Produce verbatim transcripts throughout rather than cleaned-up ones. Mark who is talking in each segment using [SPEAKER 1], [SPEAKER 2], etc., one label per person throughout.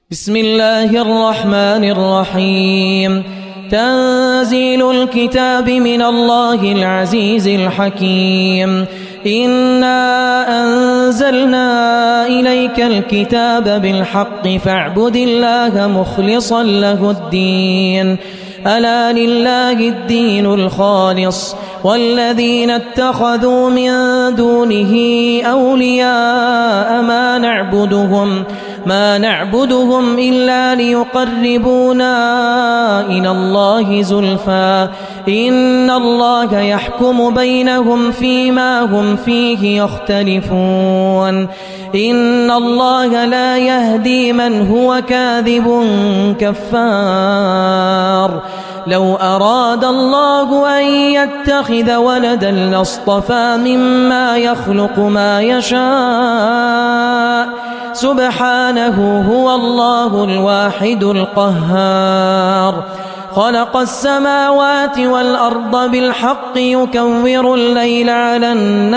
[SPEAKER 1] بسم الله الرحمن الرحيم. تنزيل الكتاب من الله العزيز الحكيم. إنا أنزلنا إليك الكتاب بالحق فاعبد الله مخلصا له الدين. ألا لله الدين الخالص والذين اتخذوا من دونه أولياء ما نعبدهم ما نعبدهم إلا ليقربونا إلى الله زلفى إن الله يحكم بينهم فيما هم فيه يختلفون. إن الله لا يهدي من هو كاذب كفار. لو أراد الله أن يتخذ ولدا لاصطفى مما يخلق ما يشاء سبحانه هو الله الواحد القهار. خلق السماوات والأرض بالحق يكور الليل على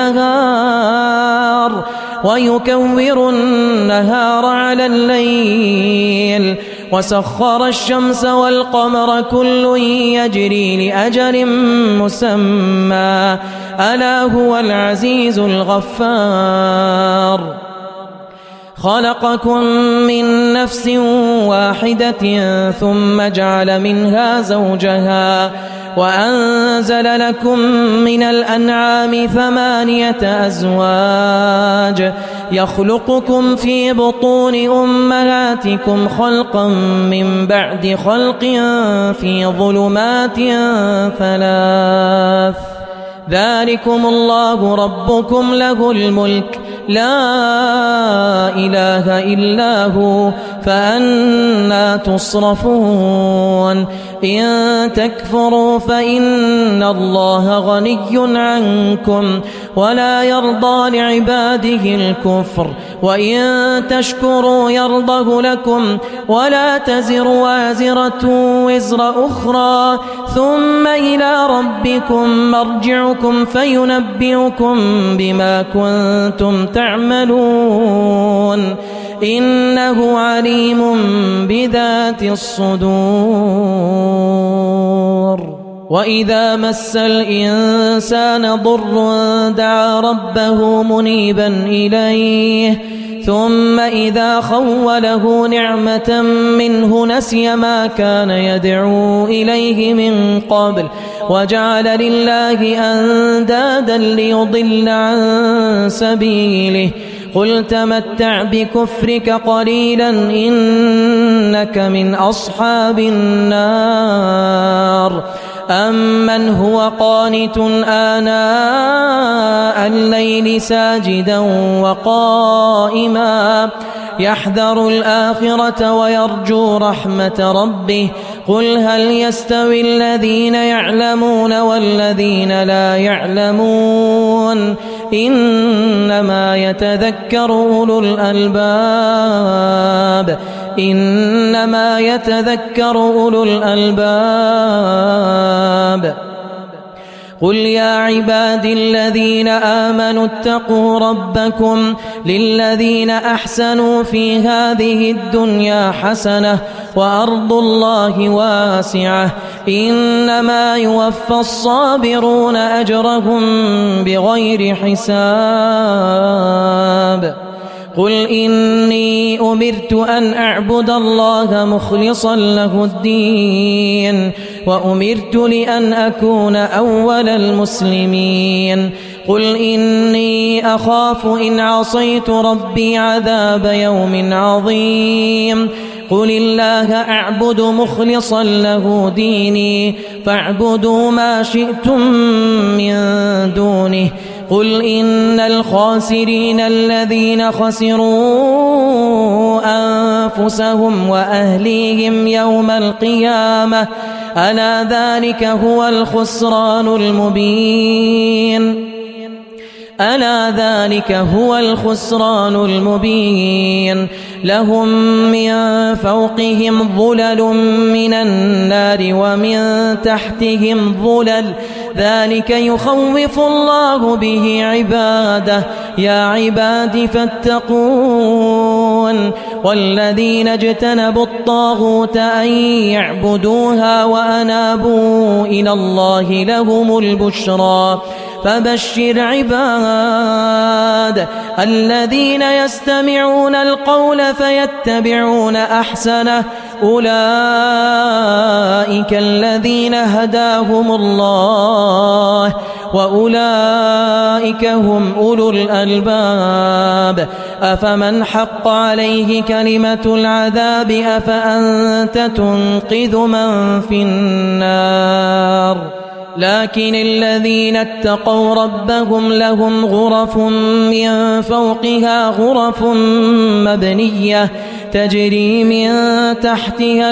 [SPEAKER 1] النهار ويكور النهار على الليل وسخر الشمس والقمر كل يجري لأجل مسمى ألا هو العزيز الغفار. خلقكم من نفس واحدة ثم جعل منها زوجها وأنزل لكم من الأنعام ثمانية أزواج يخلقكم في بطون أمهاتكم خلقا من بعد خلق في ظلمات ثلاث. ذلكم الله ربكم له الملك لا إله إلا هو فأنى تصرفون. إن تكفروا فإن الله غني عنكم ولا يرضى لعباده الكفر وإن تشكروا يرضه لكم ولا تزر وازرة وزر أخرى ثم إلى ربكم مرجعكم فينبئكم بما كنتم تعملون إنه عليم بذات الصدور. وإذا مس الإنسان ضر دعا ربه منيبا إليه ثم إذا خوله نعمة منه نسي ما كان يدعو إليه من قبل وجعل لله أندادا ليضل عن سبيله. قل تمتع بكفرك قليلا إنك من أصحاب النار. أمن هو قانت آناء الليل ساجدا وقائما يحذر الآخرة ويرجو رحمة ربه قل هل يستوي الذين يعلمون والذين لا يعلمون إنما يتذكر أولو الألباب إنما يتذكر أولو الألباب. قل يا عبادي الذين آمنوا اتقوا ربكم للذين أحسنوا في هذه الدنيا حسنة وأرض الله واسعة إنما يوفى الصابرون أجرهم بغير حساب. قل إني أمرت أن أعبد الله مخلصا له الدين وأمرت لأن أكون أول المسلمين. قل إني أخاف إن عصيت ربي عذاب يوم عظيم. قل الله أعبد مخلصا له ديني فاعبدوا ما شئتم من دونه. قل إن الخاسرين الذين خسروا أنفسهم وأهليهم يوم القيامة ألا ذلك هو الخسران المبين ألا ذلك هو الخسران المبين. لهم من فوقهم ظلل من النار ومن تحتهم ظلل ذلك يخوف الله به عباده يا عباد فاتقون والذين اجتنبوا الطاغوت أن يعبدوها وأنابوا إلى الله لهم البشرى فبشر عباد الذين يستمعون القول فيتبعون أحسنه أولئك الذين هداهم الله وأولئك هم أولو الألباب أفمن حق عليه كلمة العذاب أفأنت تنقذ من في النار لكن الذين اتقوا ربهم لهم غرف من فوقها غرف مبنية تجري من تحتها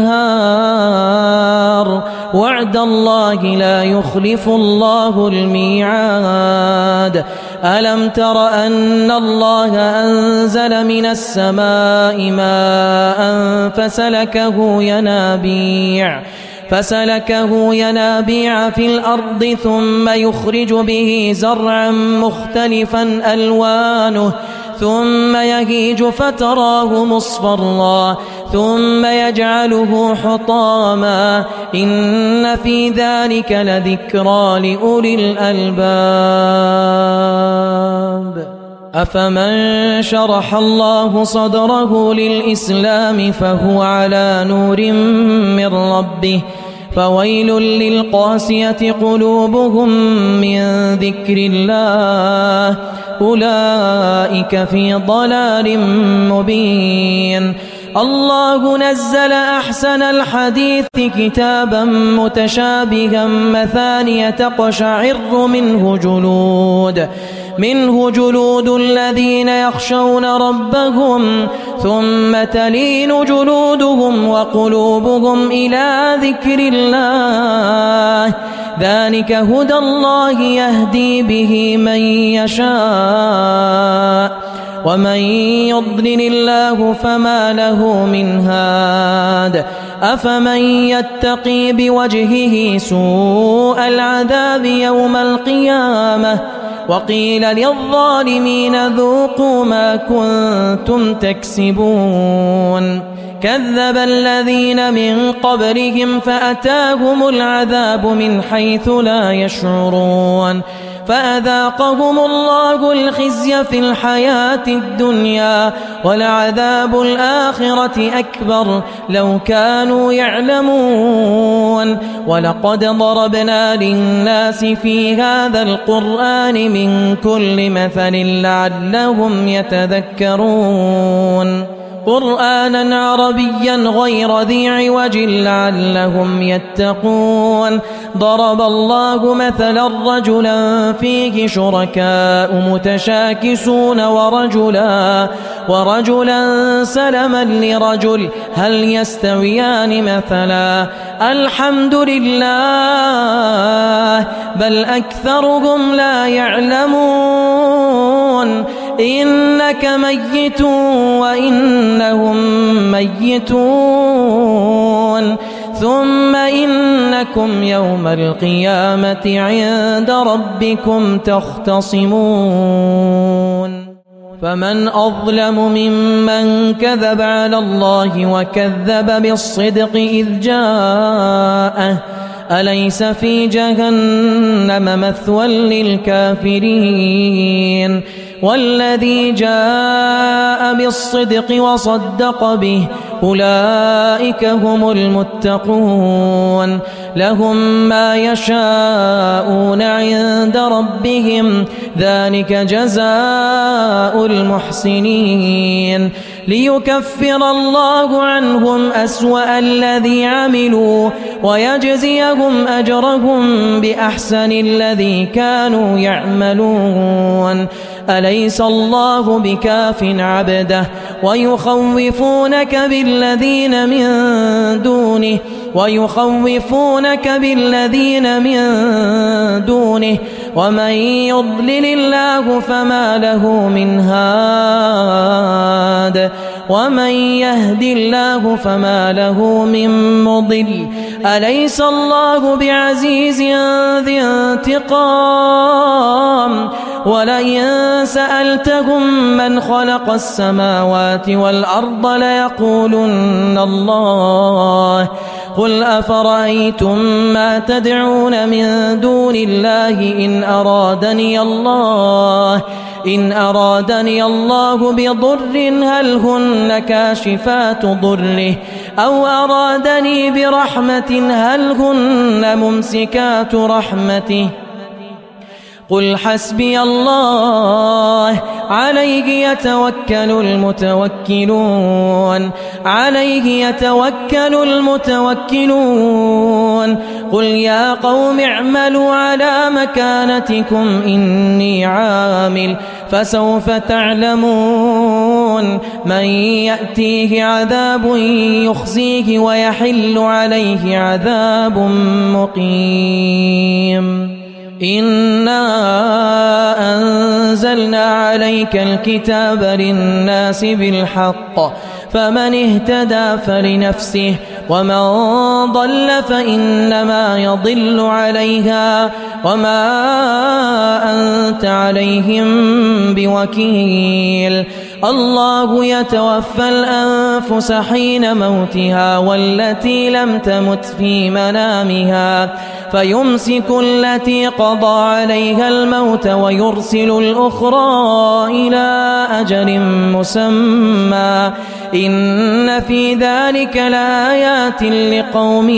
[SPEAKER 1] الأنهار وعد الله لا يخلف الله الميعاد ألم تر أن الله أنزل من السماء ماء فسلكه ينابيع فسلكه ينابيع في الأرض ثم يخرج به زرعا مختلفا ألوانه ثم يهيج فتراه مصفرا ثم يجعله حطاما إن في ذلك لذكرى لأولي الألباب أفمن شرح الله صدره للإسلام فهو على نور من ربه فويل للقاسية قلوبهم من ذكر الله أولئك في ضلال مبين الله نزل أحسن الحديث كتابا متشابها مثانية تقشعر منه جلود منه جلود الذين يخشون ربهم ثم تلين جلودهم وقلوبهم إلى ذكر الله ذلك هدى الله يهدي به من يشاء ومن يضلل الله فما له من هاد أفمن يتقي بوجهه سوء العذاب يوم القيامة وقيل للظالمين ذوقوا ما كنتم تكسبون كذب الذين من قبلهم فأتاهم العذاب من حيث لا يشعرون فأذاقهم الله الخزي في الحياة الدنيا ولعذاب الآخرة أكبر لو كانوا يعلمون ولقد ضربنا للناس في هذا القرآن من كل مثل لعلهم يتذكرون قرآنا عربيا غير ذي عوج لعلهم يتقون ضرب الله مثلا رجلا فيه شركاء متشاكسون ورجلا ورجلا سلما لرجل هل يستويان مثلا الحمد لله بل أكثرهم لا يعلمون إنك ميت وإنهم ميتون ثم إنكم يوم القيامة عند ربكم تختصمون فمن أظلم ممن كذب على الله وكذب بالصدق إذ جاءه أليس في جهنم مثوى للكافرين والذي جاء بالصدق وصدق به أولئك هم المتقون لهم ما يشاءون عند ربهم ذلك جزاء المحسنين ليكفر الله عنهم أسوأ الذي عملوا ويجزيهم أجرهم بأحسن الذي كانوا يعملون أليس الله بكاف عبده ويخوفونك بالذين من دونه ويخوفونك بالذين من دونه ومن يضلل الله فما له من هاد ومن يهد الله فما له من مضل أليس الله بعزيز ذي انتقام ولئن سألتهم من خلق السماوات والأرض ليقولن الله قل أفرأيتم ما تدعون من دون الله إن أرادني الله إن أرادني الله بضر هل هن كاشفات ضره أو أرادني برحمة هل هن ممسكات رحمته قل حسبي الله عليه يتوكل المتوكلون عليه يتوكل المتوكلون قل يا قوم اعملوا على مكانتكم إني عامل فسوف تعلمون من يأتيه عذاب يخزيه ويحل عليه عذاب مقيم إنا أنزلنا عليك الكتاب للناس بالحق فمن اهتدى فلنفسه ومن ضل فإنما يضل عليها وما أنت عليهم بوكيل الله يتوفى الأنفس حين موتها والتي لم تمت في منامها فيمسك التي قضى عليها الموت ويرسل الأخرى إلى أجل مسمى إن في ذلك لآيات لقوم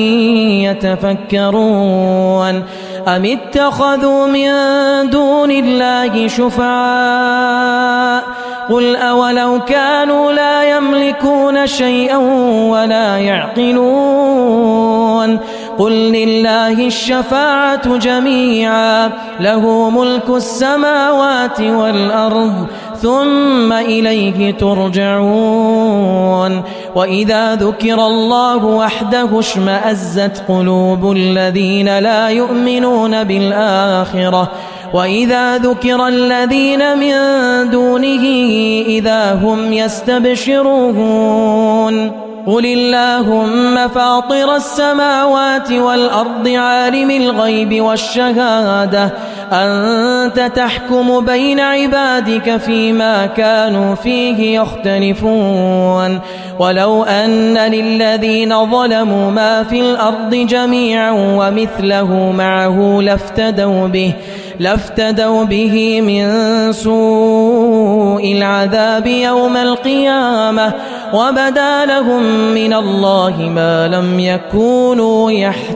[SPEAKER 1] يتفكرون أم اتخذوا من دون الله شفعاء قل أولو كانوا لا يملكون شيئا ولا يعقلون قل لله الشفاعة جميعا له ملك السماوات والأرض ثم إليه ترجعون وإذا ذكر الله وحده اشمأزت قلوب الذين لا يؤمنون بالآخرة وإذا ذكر الذين من دونه إذا هم يستبشرون قل اللهم فاطر السماوات والأرض عالم الغيب والشهادة أنت تحكم بين عبادك فيما كانوا فيه يختلفون ولو أن للذين ظلموا ما في الأرض جميعا ومثله معه لافتدوا به لافتدوا به من سوء العذاب يوم القيامة وبدا لهم من الله ما لم يكونوا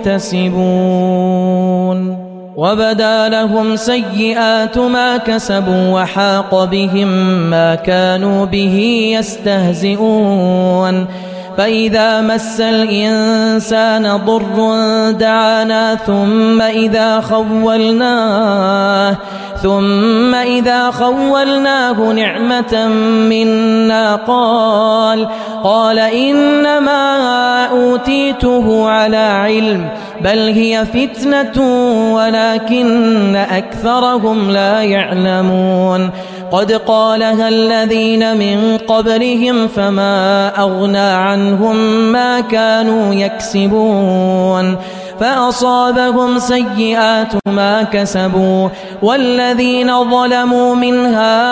[SPEAKER 1] يحتسبون وبدا لهم سيئات ما كسبوا وحاق بهم ما كانوا به يستهزئون فإذا مس الإنسان ضر دعانا ثم إذا خولناه ثم إذا خولناه نعمة منا قال قال إنما أوتيته على علم بل هي فتنة ولكن أكثرهم لا يعلمون قد قالها الذين من قبلهم فما أغنى عنهم ما كانوا يكسبون فأصابهم سيئات ما كسبوا والذين ظلموا من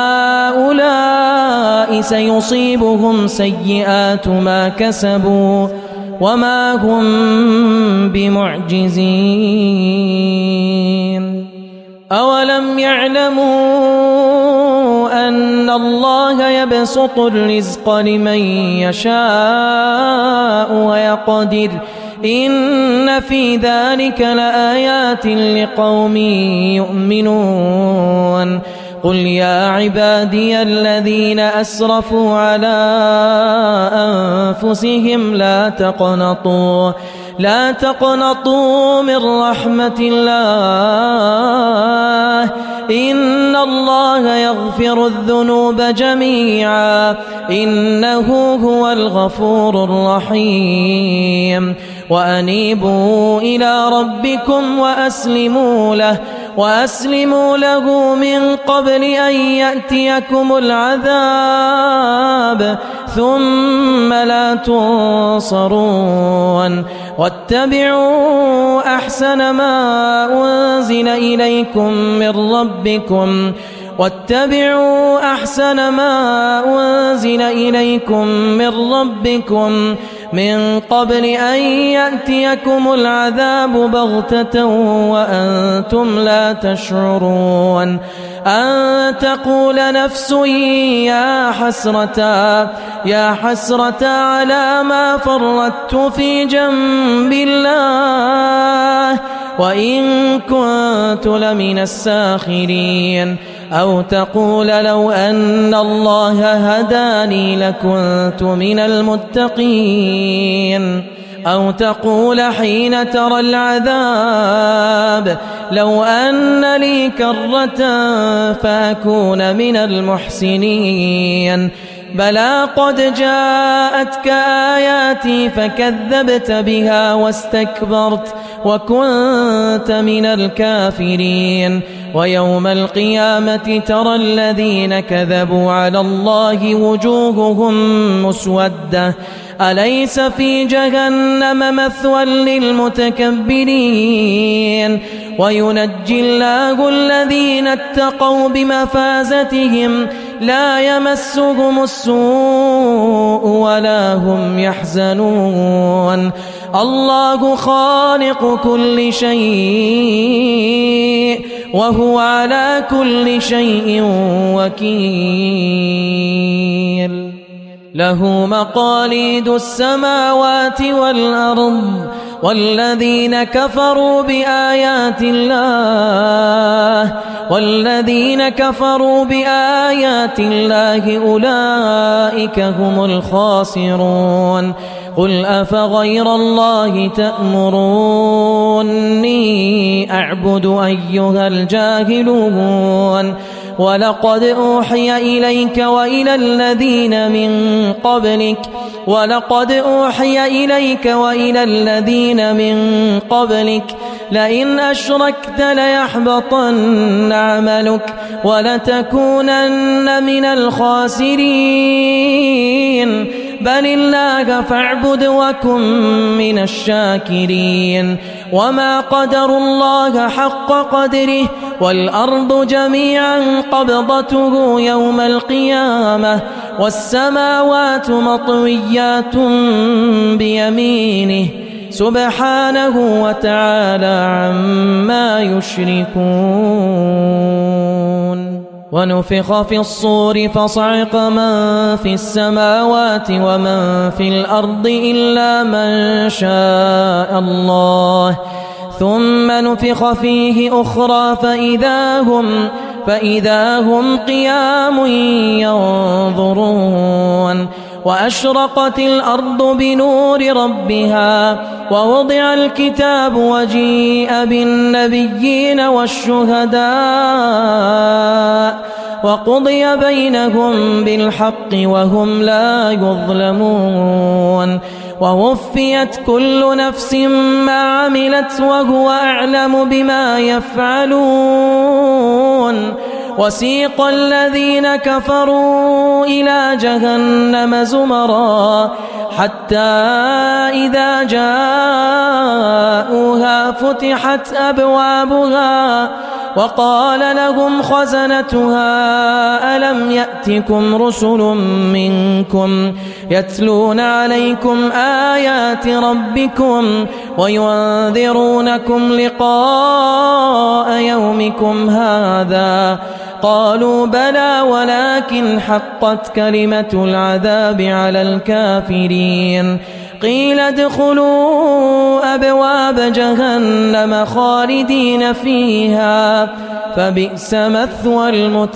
[SPEAKER 1] هؤلاء سيصيبهم سيئات ما كسبوا وما هم بمعجزين أولم يعلموا أن الله يبسط الرزق لمن يشاء ويقدر إن في ذلك لآيات لقوم يؤمنون قل يا عبادي الذين أسرفوا على أنفسهم لا تقنطوا لا تقنطوا من رحمة الله إن الله يغفر الذنوب جميعا إنه هو الغفور الرحيم وأنيبوا إلى ربكم وأسلموا له وأسلموا له من قبل أن يأتيكم العذاب ثم لا تنصرون واتبعوا أحسن ما أنزل إليكم من ربكم واتبعوا أحسن ما أنزل إليكم من ربكم من قبل أن يأتيكم العذاب بغتة وأنتم لا تشعرون أن تقول نفس يا حسرة يا حسرة على ما فرطت في جنب الله وإن كنت لمن الساخرين أو تقول لو أن الله هداني لكنت من المتقين أو تقول حين ترى العذاب لو أن لي كرة فأكون من المحسنين بلى قد جاءتك آياتي فكذبت بها واستكبرت وكنت من الكافرين ويوم القيامة ترى الذين كذبوا على الله وجوههم مسودة أليس في جهنم مثوى للمتكبرين وينجي الله الذين اتقوا بمفازتهم لا يمسهم السوء ولا هم يحزنون الله خالق كل شيء وهو على كل شيء وكيل له مقاليد السماوات والأرض والذين كفروا بآيات الله والذين كفروا بآيات الله أولئك هم الخاسرون قل أفغير الله تأمروني أعبد أيها الجاهلون ولقد أوحي إليك وإلى الذين من قبلك ولقد أوحي إليك وإلى الذين من قبلك لئن أشركت ليحبطن عملك ولتكونن من الخاسرين بل الله فاعبد وكن من الشاكرين وما قدروا الله حق قدره والأرض جميعا قبضته يوم القيامة والسماوات مطويات بيمينه سبحانه وتعالى عما يشركون ونفخ في الصور فصعق من في السماوات ومن في الأرض إلا من شاء الله ثم نفخ فيه أخرى فإذا هم فإذا هم قيام ينظرون وأشرقت الأرض بنور ربها ووضع الكتاب وجيء بالنبيين والشهداء وقضي بينهم بالحق وهم لا يظلمون ووفيت كل نفس ما عملت وهو أعلم بما يفعلون وسيق الذين كفروا إلى جهنم زمرا حتى إذا جاءوها فتحت أبوابها وقال لهم خزنتها ألم يأتكم رسل منكم يتلون عليكم آيات ربكم وينذرونكم لقاء يومكم هذا قالوا بلى ولكن حقت كلمة العذاب على الكافرين قيل ادخلوا أبواب جهنم خالدين فيها فبئس مثوى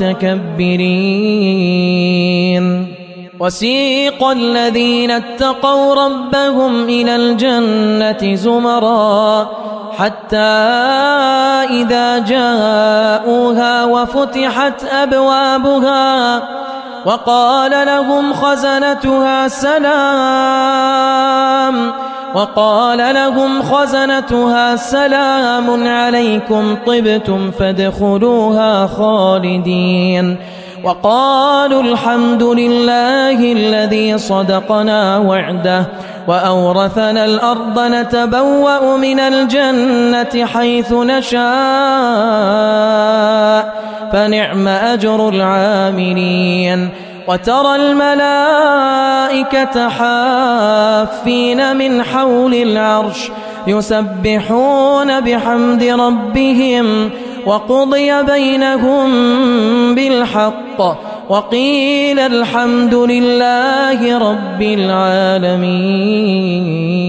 [SPEAKER 1] المتكبرين وسيق الذين اتقوا ربهم إلى الجنة زمرا حتى إذا جاءوها وفتحت أبوابها وقال لهم خزنتها سلام وقال لهم خزنتها سلام عليكم طبتم فادخلوها خالدين وقالوا الحمد لله الذي صدقنا وعده وأورثنا الأرض نتبوأ من الجنة حيث نشاء فنعم أجر العاملين وترى الملائكة حافين من حول العرش يسبحون بحمد ربهم وقضي بينهم بالحق وقيل الحمد لله رب العالمين.